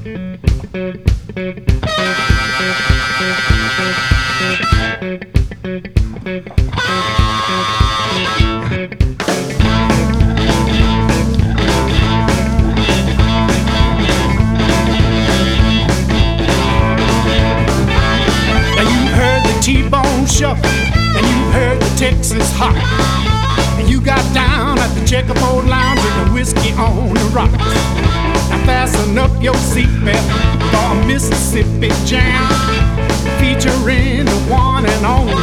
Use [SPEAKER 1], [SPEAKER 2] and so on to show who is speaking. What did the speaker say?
[SPEAKER 1] T-bone shuffle, and you heard the Texas hot, and you got down at the checkerboard lounge with the whiskey on the rocks. Now fasten up your seatbelt for a Mississippi jam, featuring the one and only